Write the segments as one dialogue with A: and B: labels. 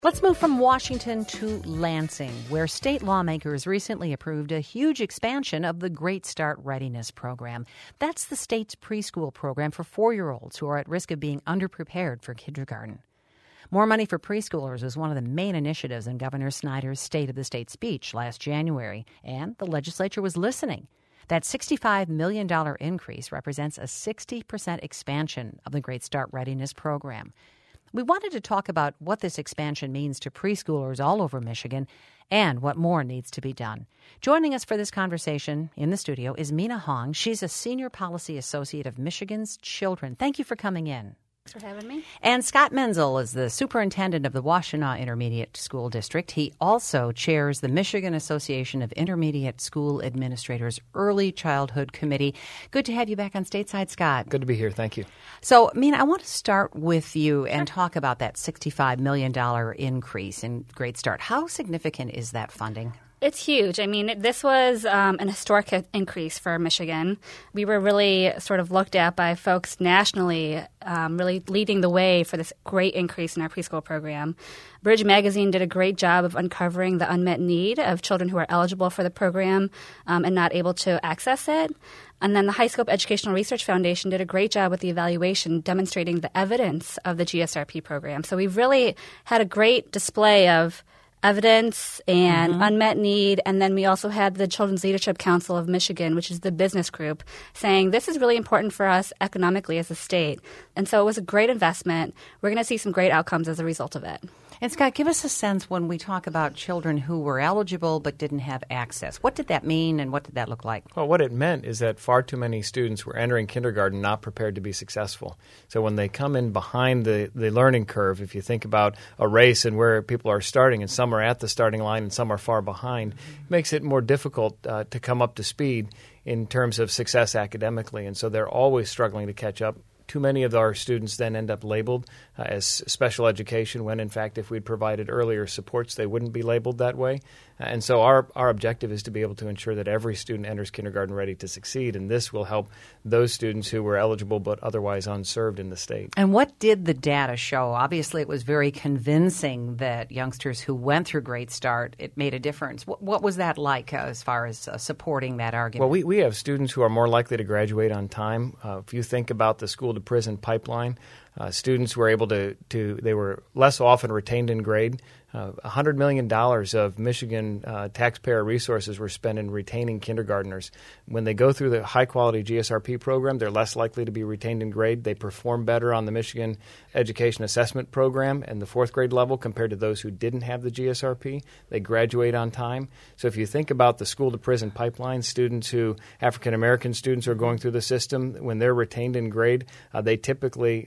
A: Let's move from Washington to Lansing, where state lawmakers recently approved a huge expansion of the Great Start Readiness Program. That's the state's preschool program for 4-year-olds who are at risk of being underprepared for kindergarten. More money for preschoolers was one of the main initiatives in Governor Snyder's State of the State speech last January, and the legislature was listening. That $65 million increase represents a 60% expansion of the Great Start Readiness Program. We wanted to talk about what this expansion means to preschoolers all over Michigan and what more needs to be done. Joining us for this conversation in the studio is Mina Hong. She's a Senior Policy Associate of Michigan's Children. Thank you for coming in.
B: Thanks for having me.
A: And Scott Menzel is the superintendent of the Washtenaw Intermediate School District. He also chairs the Michigan Association of Intermediate School Administrators Early Childhood Committee. Good to have you back on Stateside, Scott.
C: Good to be here. Thank you.
A: So, Mina, I want to start with you and talk about that $65 million increase in Great Start. How significant is that funding?
B: It's huge. I mean, this was an historic increase for Michigan. We were really sort of looked at by folks nationally, really leading the way for this great increase in our preschool program. Bridge Magazine did a great job of uncovering the unmet need of children who are eligible for the program and not able to access it. And then the High Scope Educational Research Foundation did a great job with the evaluation demonstrating the evidence of the GSRP program. So we've really had a great display of evidence and unmet need. And then we also had the Children's Leadership Council of Michigan, which is the business group, saying this is really important for us economically as a state. And so it was a great investment. We're going to see some great outcomes as a result of it.
A: And Scott, give us a sense when we talk about children who were eligible but didn't have access. What did that mean and what did that look like?
C: Well, what it meant is that far too many students were entering kindergarten not prepared to be successful. So when they come in behind the learning curve, if you think about a race and where people are starting, and some are at the starting line and some are far behind, it makes it more difficult to come up to speed in terms of success academically. And so they're always struggling to catch up. Too many of our students then end up labeled as special education when, in fact, if we'd provided earlier supports, they wouldn't be labeled that way. And so our objective is to be able to ensure that every student enters kindergarten ready to succeed, and this will help those students who were eligible but otherwise unserved in the state.
A: And what did the data show? Obviously, it was very convincing that youngsters who went through Great Start, it made a difference. What was that like as far as supporting that argument?
C: Well, we have students who are more likely to graduate on time. If you think about the school-to-prison pipeline, students were able they were less often retained in grade. $100 million of Michigan taxpayer resources were spent in retaining kindergartners. When they go through the high-quality GSRP program, they're less likely to be retained in grade. They perform better on the Michigan Education Assessment Program and the fourth grade level compared to those who didn't have the GSRP. They graduate on time. So if you think about the school-to-prison pipeline, African-American students who are going through the system, when they're retained in grade, they typically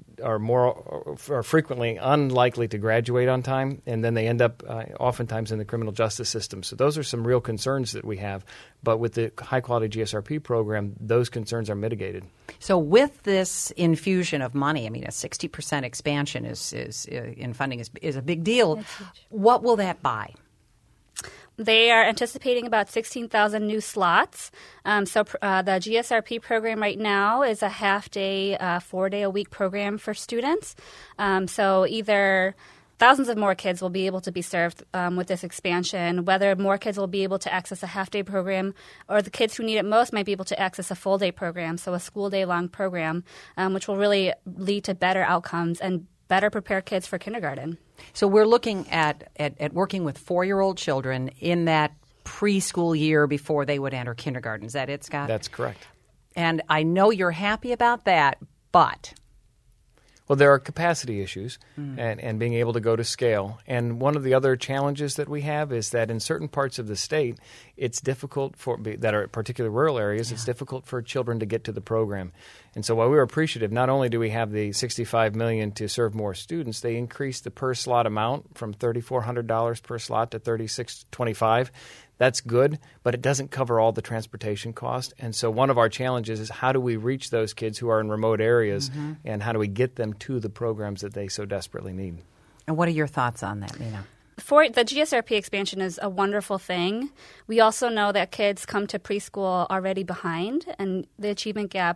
C: are frequently unlikely to graduate on time, and then they end up oftentimes in the criminal justice system. So those are some real concerns that we have. But with the high-quality GSRP program, those concerns are mitigated.
A: So with this infusion of money, I mean, a 60% expansion in funding is a big deal. What will that buy?
B: They are anticipating about 16,000 new slots. The GSRP program right now is a half-day, 4-day-a-week program for students. So either thousands of more kids will be able to be served with this expansion, whether more kids will be able to access a half-day program or the kids who need it most might be able to access a full-day program, so a school-day-long program, which will really lead to better outcomes and better prepare kids for kindergarten.
A: So we're looking at working with 4-year-old children in that preschool year before they would enter kindergarten. Is that it, Scott?
C: That's correct.
A: And I know you're happy about that, but...
C: Well, there are capacity issues and being able to go to scale. And one of the other challenges that we have is that in certain parts of the state, it's difficult that are particularly rural areas, it's difficult for children to get to the program. And so while we were appreciative, not only do we have the $65 million to serve more students, they increased the per slot amount from $3,400 per slot to $3,625. That's good, but it doesn't cover all the transportation cost. And so one of our challenges is how do we reach those kids who are in remote areas and how do we get them to the programs that they so desperately need?
A: And what are your thoughts on that, Mina?
B: The GSRP expansion is a wonderful thing. We also know that kids come to preschool already behind, and the achievement gap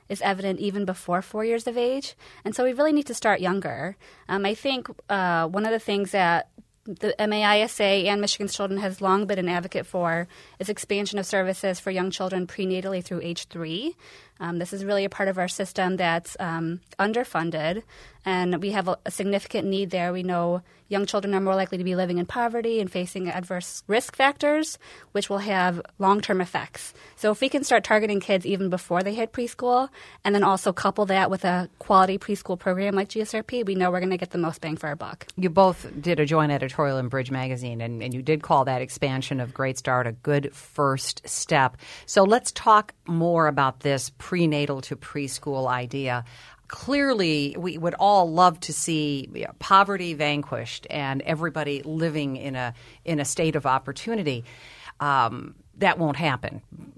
B: is evident even before 4 years of age. And so we really need to start younger. I think one of the things that the MAISA and Michigan's Children has long been an advocate for is expansion of services for young children prenatally through age 3. This is really a part of our system that's underfunded, and we have a significant need there. We know young children are more likely to be living in poverty and facing adverse risk factors, which will have long-term effects. So if we can start targeting kids even before they hit preschool, and then also couple that with a quality preschool program like GSRP, we know we're going to get the most bang for our buck.
A: You both did a joint editorial in Bridge Magazine, and you did call that expansion of Great Start a good first step. So let's talk more about this prenatal to preschool idea. Clearly, we would all love to see poverty vanquished and everybody living in a state of opportunity. That won't happen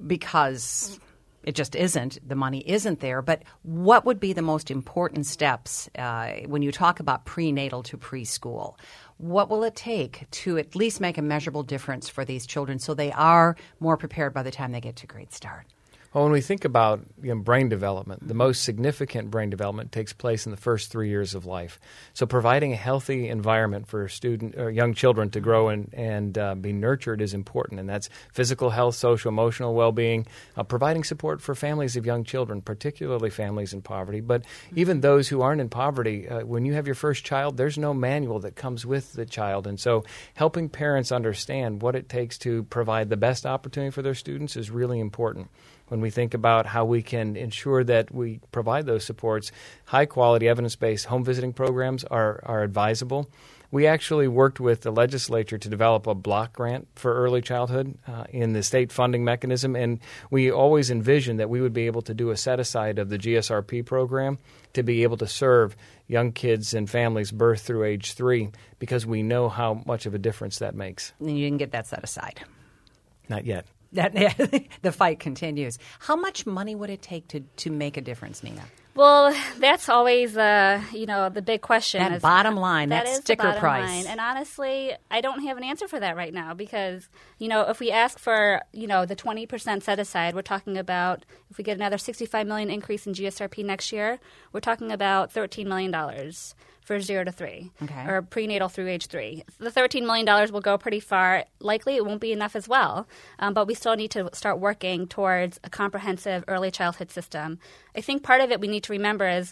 A: because it just isn't. The money isn't there. But what would be the most important steps when you talk about prenatal to preschool? What will it take to at least make a measurable difference for these children so they are more prepared by the time they get to Great Start?
C: Well, when we think about brain development, the most significant brain development takes place in the first 3 years of life. So providing a healthy environment for young children to grow and be nurtured is important, and that's physical health, social, emotional well-being, providing support for families of young children, particularly families in poverty. But even those who aren't in poverty, when you have your first child, there's no manual that comes with the child. And so helping parents understand what it takes to provide the best opportunity for their students is really important. When we think about how we can ensure that we provide those supports, high-quality, evidence-based home visiting programs are advisable. We actually worked with the legislature to develop a block grant for early childhood in the state funding mechanism, and we always envisioned that we would be able to do a set-aside of the GSRP program to be able to serve young kids and families birth through age 3 because we know how much of a difference that makes.
A: And you didn't get that set aside.
C: Not yet.
A: The fight continues. How much money would it take to make a difference, Nina?
B: Well, that's always the big question.
A: That bottom line, that sticker price.
B: Line. And honestly, I don't have an answer for that right now because, if we ask for, the 20% set aside, we're talking about if we get another $65 million increase in GSRP next year, we're talking about $13 million for 0 to 3, or prenatal through age 3. The $13 million will go pretty far. Likely it won't be enough as well, but we still need to start working towards a comprehensive early childhood system. I think part of it we need to remember is,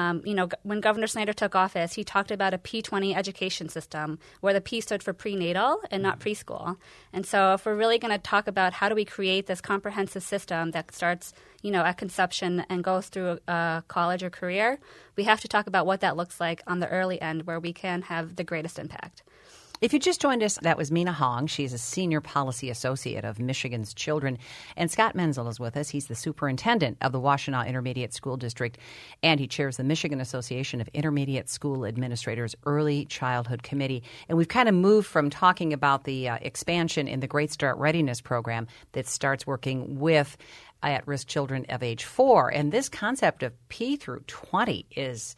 B: when Governor Snyder took office, he talked about a P20 education system where the P stood for prenatal and not preschool. And so if we're really going to talk about how do we create this comprehensive system that starts at conception and goes through a college or career, we have to talk about what that looks like on the early end where we can have the greatest impact.
A: If you just joined us, that was Mina Hong. She's a senior policy associate of Michigan's Children. And Scott Menzel is with us. He's the superintendent of the Washtenaw Intermediate School District, and he chairs the Michigan Association of Intermediate School Administrators Early Childhood Committee. And we've kind of moved from talking about the expansion in the Great Start Readiness Program that starts working with at-risk children of age 4. And this concept of P through 20 is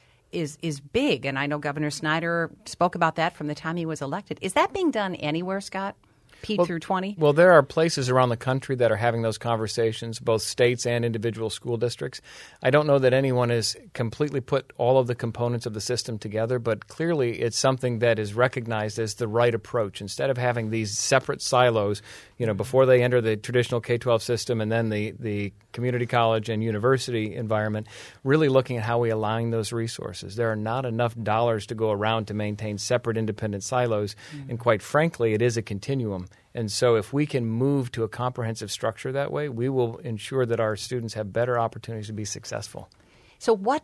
A: big. And I know Governor Snyder spoke about that from the time he was elected. Is that being done anywhere, Scott? P through 20?
C: Well, there are places around the country that are having those conversations, both states and individual school districts. I don't know that anyone has completely put all of the components of the system together, but clearly it's something that is recognized as the right approach. Instead of having these separate silos, before they enter the traditional K-12 system and then the community college and university environment, really looking at how we align those resources. There are not enough dollars to go around to maintain separate independent silos, and quite frankly, it is a continuum. And so if we can move to a comprehensive structure that way, we will ensure that our students have better opportunities to be successful.
A: So what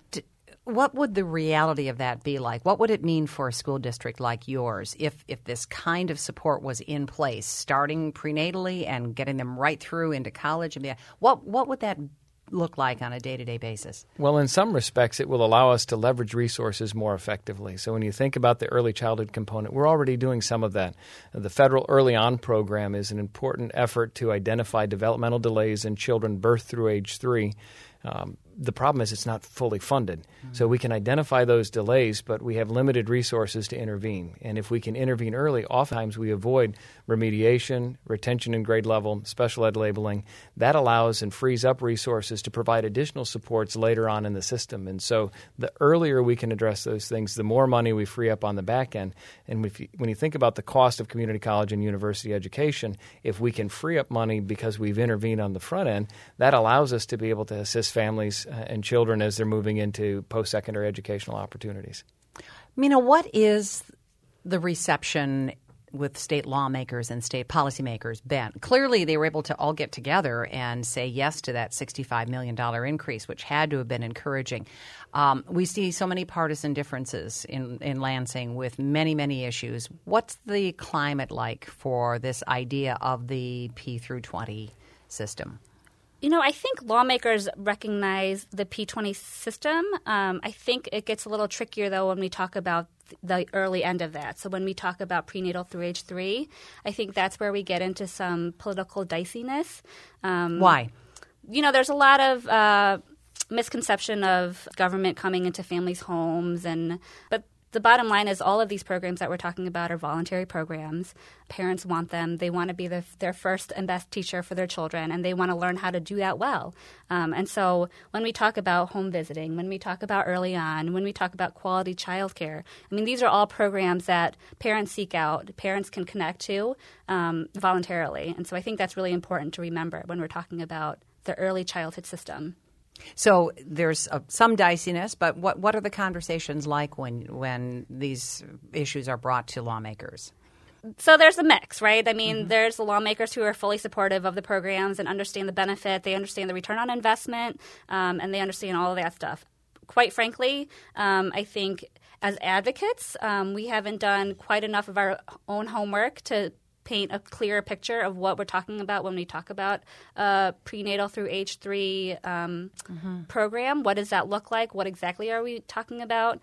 A: would the reality of that be like? What would it mean for a school district like yours if this kind of support was in place, starting prenatally and getting them right through into college? What would that look like on a day-to-day basis?
C: Well, in some respects, it will allow us to leverage resources more effectively. So when you think about the early childhood component, we're already doing some of that. The Federal Early On program is an important effort to identify developmental delays in children birth through age 3. the problem is it's not fully funded. Mm-hmm. So we can identify those delays, but we have limited resources to intervene. And if we can intervene early, oftentimes we avoid remediation, retention in grade level, special ed labeling. That allows and frees up resources to provide additional supports later on in the system. And so the earlier we can address those things, the more money we free up on the back end. And when you think about the cost of community college and university education, if we can free up money because we've intervened on the front end, that allows us to be able to assist families and children as they're moving into post-secondary educational opportunities.
A: Mina, what is the reception with state lawmakers and state policymakers been? Clearly, they were able to all get together and say yes to that $65 million increase, which had to have been encouraging. We see so many partisan differences in Lansing with many, many issues. What's the climate like for this idea of the P through 20 system?
B: I think lawmakers recognize the P20 system. I think it gets a little trickier, though, when we talk about the early end of that. So when we talk about prenatal through age 3, I think that's where we get into some political diciness.
A: Why?
B: There's a lot of misconception of government coming into families' homes, but the bottom line is all of these programs that we're talking about are voluntary programs. Parents want them. They want to be their first and best teacher for their children, and they want to learn how to do that well. And so when we talk about home visiting, when we talk about early on, when we talk about quality childcare, these are all programs that parents seek out, parents can connect to voluntarily. And so I think that's really important to remember when we're talking about the early childhood system.
A: So there's some diciness, but what are the conversations like when these issues are brought to lawmakers?
B: So there's a mix, right? There's the lawmakers who are fully supportive of the programs and understand the benefit. They understand the return on investment, and they understand all of that stuff. Quite frankly, I think as advocates, we haven't done quite enough of our own homework to paint a clearer picture of what we're talking about when we talk about prenatal through age 3 program. What does that look like? What exactly are we talking about?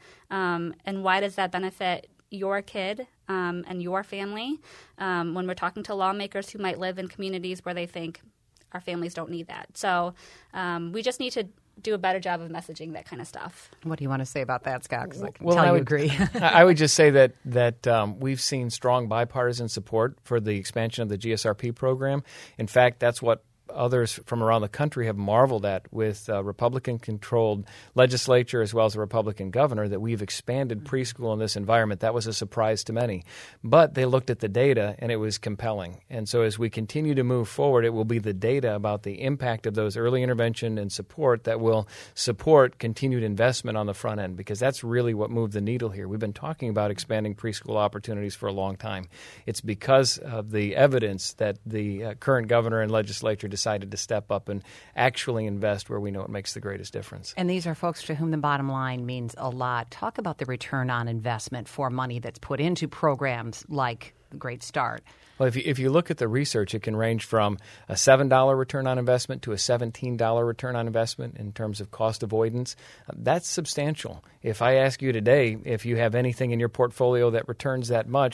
B: And why does that benefit your kid and your family when we're talking to lawmakers who might live in communities where they think our families don't need that? So we just need to do a better job of messaging that kind of stuff.
A: What do you want to say about that, Scott? Because I can tell you agree.
C: I would just say that we've seen strong bipartisan support for the expansion of the GSRP program. In fact, that's what others from around the country have marveled at with Republican-controlled legislature as well as a Republican governor, that we've expanded preschool in this environment. That was a surprise to many. But they looked at the data, and it was compelling. And so as we continue to move forward, it will be the data about the impact of those early intervention and support that will support continued investment on the front end, because that's really what moved the needle here. We've been talking about expanding preschool opportunities for a long time. It's because of the evidence that the current governor and legislature decided to step up and actually invest where we know it makes the greatest difference.
A: And these are folks to whom the bottom line means a lot. Talk about the return on investment for money that's put into programs like Great Start.
C: Well, if you look at the research, it can range from a $7 return on investment to a $17 return on investment in terms of cost avoidance. That's substantial. If I ask you today if you have anything in your portfolio that returns that much,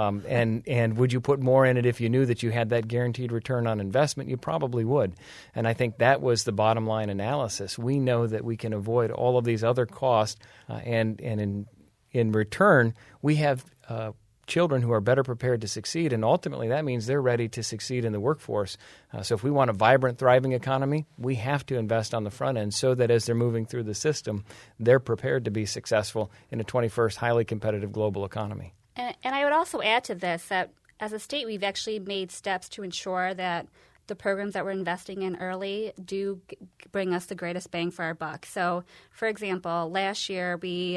C: and would you put more in it if you knew that you had that guaranteed return on investment, you probably would. And I think that was the bottom line analysis. We know that we can avoid all of these other costs, and in return, we have children who are better prepared to succeed, and ultimately that means they're ready to succeed in the workforce. So if we want a vibrant, thriving economy, we have to invest on the front end so that as they're moving through the system, they're prepared to be successful in a 21st highly competitive global economy.
B: And I would also add to this that as a state, we've actually made steps to ensure that the programs that we're investing in early do bring us the greatest bang for our buck. So, for example, last year we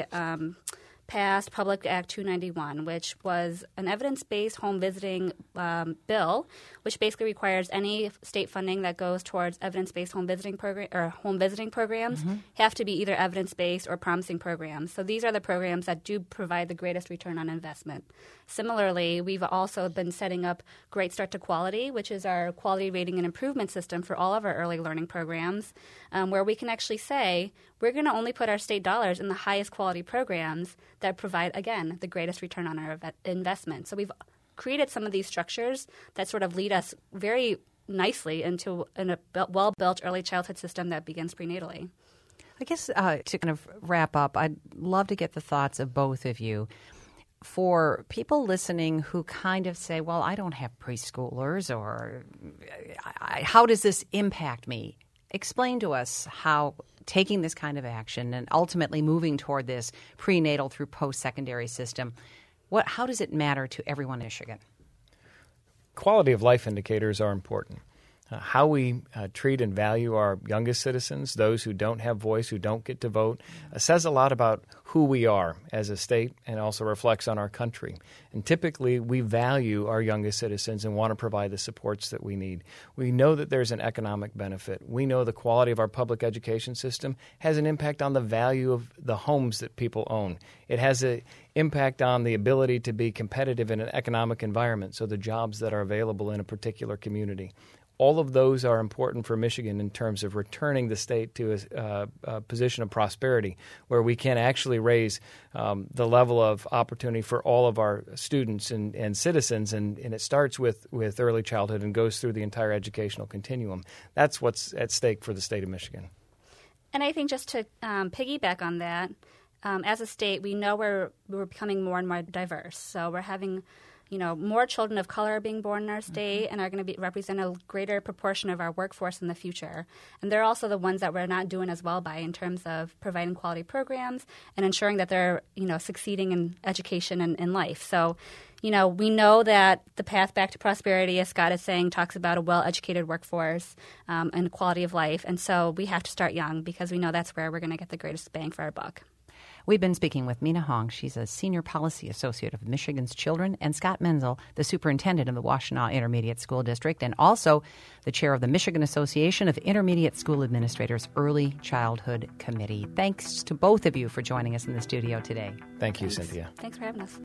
B: passed Public Act 291, which was an evidence-based home visiting bill, which basically requires any state funding that goes towards evidence-based home visiting programs have to be either evidence-based or promising programs. So these are the programs that do provide the greatest return on investment. Similarly, we've also been setting up Great Start to Quality, which is our quality rating and improvement system for all of our early learning programs, where we can actually say we're going to only put our state dollars in the highest quality programs that provide, again, the greatest return on our investment. So we've created some of these structures that sort of lead us very nicely into a well-built early childhood system that begins prenatally.
A: I guess to kind of wrap up, I'd love to get the thoughts of both of you. For people listening who kind of say, well, I don't have preschoolers, or how does this impact me? Explain to us how taking this kind of action and ultimately moving toward this prenatal through post-secondary system, how does it matter to everyone in Michigan?
C: Quality of life indicators are important. How we treat and value our youngest citizens, those who don't have voice, who don't get to vote, says a lot about who we are as a state and also reflects on our country. And typically, we value our youngest citizens and want to provide the supports that we need. We know that there's an economic benefit. We know the quality of our public education system has an impact on the value of the homes that people own. It has an impact on the ability to be competitive in an economic environment, so the jobs that are available in a particular community. All of those are important for Michigan in terms of returning the state to a position of prosperity where we can actually raise the level of opportunity for all of our students and citizens. And it starts with early childhood and goes through the entire educational continuum. That's what's at stake for the state of Michigan.
B: And I think just to piggyback on that, as a state, we know we're becoming more and more diverse. So we're having more children of color are being born in our state and are going to represent a greater proportion of our workforce in the future. And they're also the ones that we're not doing as well by in terms of providing quality programs and ensuring that they're, succeeding in education and in life. So, we know that the path back to prosperity, as Scott is saying, talks about a well-educated workforce and quality of life. And so we have to start young because we know that's where we're going to get the greatest bang for our buck.
A: We've been speaking with Mina Hong. She's a Senior Policy Associate of Michigan's Children, and Scott Menzel, the Superintendent of the Washtenaw Intermediate School District, and also the Chair of the Michigan Association of Intermediate School Administrators Early Childhood Committee. Thanks to both of you for joining us in the studio today.
C: Thank you, Cynthia.
B: Thanks for having us.